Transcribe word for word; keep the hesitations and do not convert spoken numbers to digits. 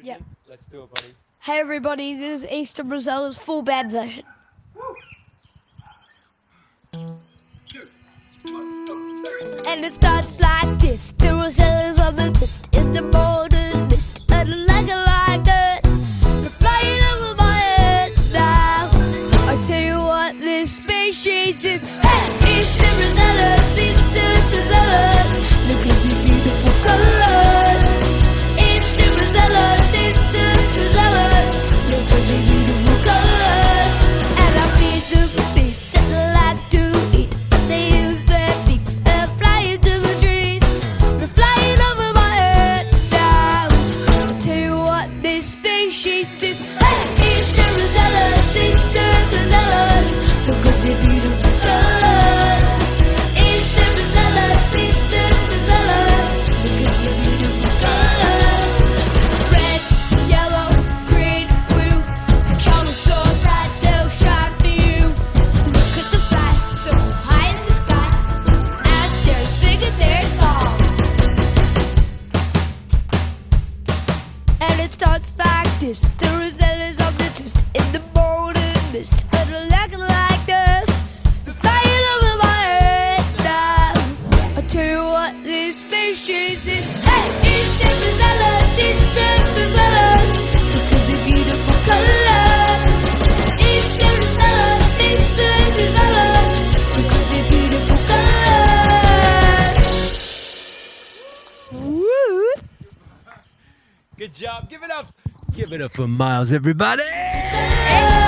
Yep. Let's do it, buddy. Hey everybody, this is Easter Brazella's full band version. And it starts like this. The Rosellas on the twist in the morning mist. And a like it like this. They're flying over my head now. I tell you what, this species is. Hey, Easter Brazellas, Easter Brazellas. Look at the beautiful colors. Easter Brazellas, Easter Brazellas. Look at the beautiful colors. And I feed them seed that they like to eat. They use their beaks and fly into the trees. They're flying over my head now. I tell you what, this species is. Hey, Easter Brazellas, Easter Brazellas. Look at the beautiful colors. Easter Brazellas, Easter Brazellas. Look at the beautiful colors. Red, yellow, green, blue. The colors so bright they'll shine for you. Look at the flag so high in the sky as they're singing their song. And it starts like this. The Rosellas on the twist in the morning mist. And I like it like this. The flying over my head now. I tell you what, this species is. Hey, Easter Brazellas, Easter Brazellas. Look at the beautiful colors. Easter Brazellas, Easter Brazellas. Look at the beautiful colors. Woo! Good job. Give it up. Give it up for Miles, everybody. Hey!